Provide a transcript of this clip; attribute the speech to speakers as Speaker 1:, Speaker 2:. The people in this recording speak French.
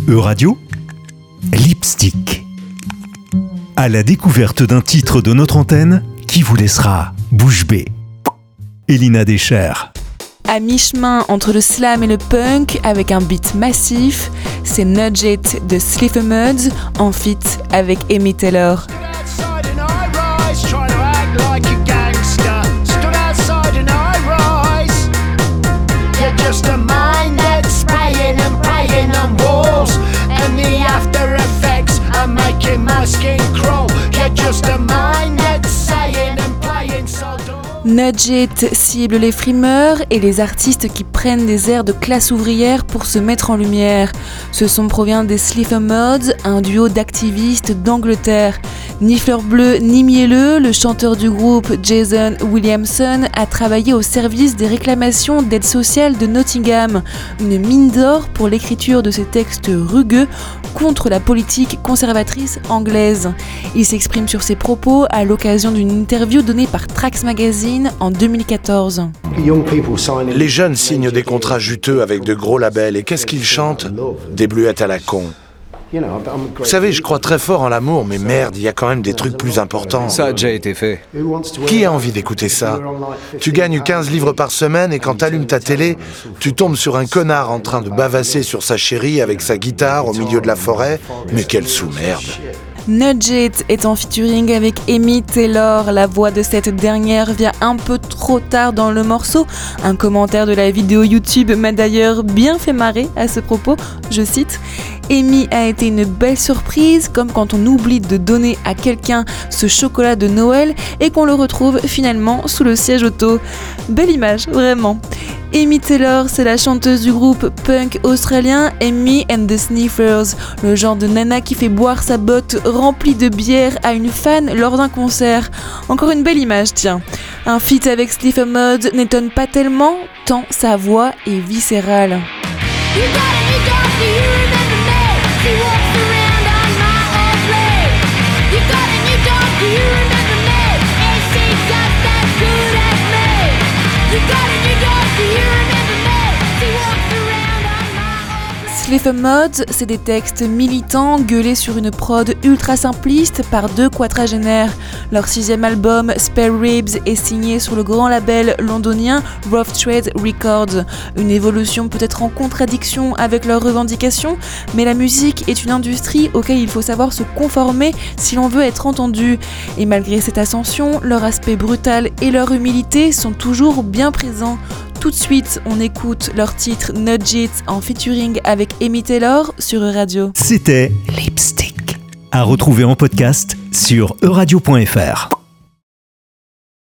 Speaker 1: Euradio, Lipstick. À la découverte d'un titre de notre antenne qui vous laissera bouche bée. Elina Decher.
Speaker 2: À mi-chemin entre le slam et le punk, avec un beat massif, c'est Nudge It de Sleaford Mods en feat avec Amy Taylor. Nudge It cible les frimeurs et les artistes qui prennent des airs de classe ouvrière pour se mettre en lumière. Ce son provient des Sleaford Mods, un duo d'activistes d'Angleterre. Ni fleur bleue ni mielleux, le chanteur du groupe Jason Williamson a travaillé au service des réclamations d'aide sociale de Nottingham, une mine d'or pour l'écriture de ses textes rugueux contre la politique conservatrice anglaise. Il s'exprime sur ses propos à l'occasion d'une interview donnée par Trax Magazine en 2014.
Speaker 3: Les jeunes signent des contrats juteux avec de gros labels et qu'est-ce qu'ils chantent ? Des bluettes à la con. Vous savez, je crois très fort en l'amour, mais merde, il y a quand même des trucs plus importants.
Speaker 4: Ça a déjà été fait.
Speaker 3: Qui a envie d'écouter ça ? Tu gagnes 15 livres par semaine et quand t'allumes ta télé, tu tombes sur un connard en train de bavasser sur sa chérie avec sa guitare au milieu de la forêt. Mais quelle sous-merde.
Speaker 2: Nudge It est en featuring avec Amy Taylor. La voix de cette dernière vient un peu trop tard dans le morceau. Un commentaire de la vidéo YouTube m'a d'ailleurs bien fait marrer à ce propos. Je cite: Amy a été une belle surprise, comme quand on oublie de donner à quelqu'un ce chocolat de Noël et qu'on le retrouve finalement sous le siège auto. Belle image, vraiment. Amy Taylor, c'est la chanteuse du groupe punk australien Amy and the Sniffers, le genre de nana qui fait boire sa botte remplie de bière à une fan lors d'un concert. Encore une belle image, tiens. Un feat avec Sleaford Mods n'étonne pas tellement, tant sa voix est viscérale. Sleaford Mods, c'est des textes militants gueulés sur une prod ultra simpliste par deux quadragénaires. Leur 6e album, Spare Ribs, est signé sur le grand label londonien Rough Trade Records. Une évolution peut-être en contradiction avec leurs revendications, mais la musique est une industrie auquel il faut savoir se conformer si l'on veut être entendu. Et malgré cette ascension, leur aspect brutal et leur humilité sont toujours bien présents. Tout de suite, on écoute leur titre Nudge It en featuring avec Amy Taylor sur Euradio.
Speaker 1: C'était Lipstick. À retrouver en podcast sur euradio.fr.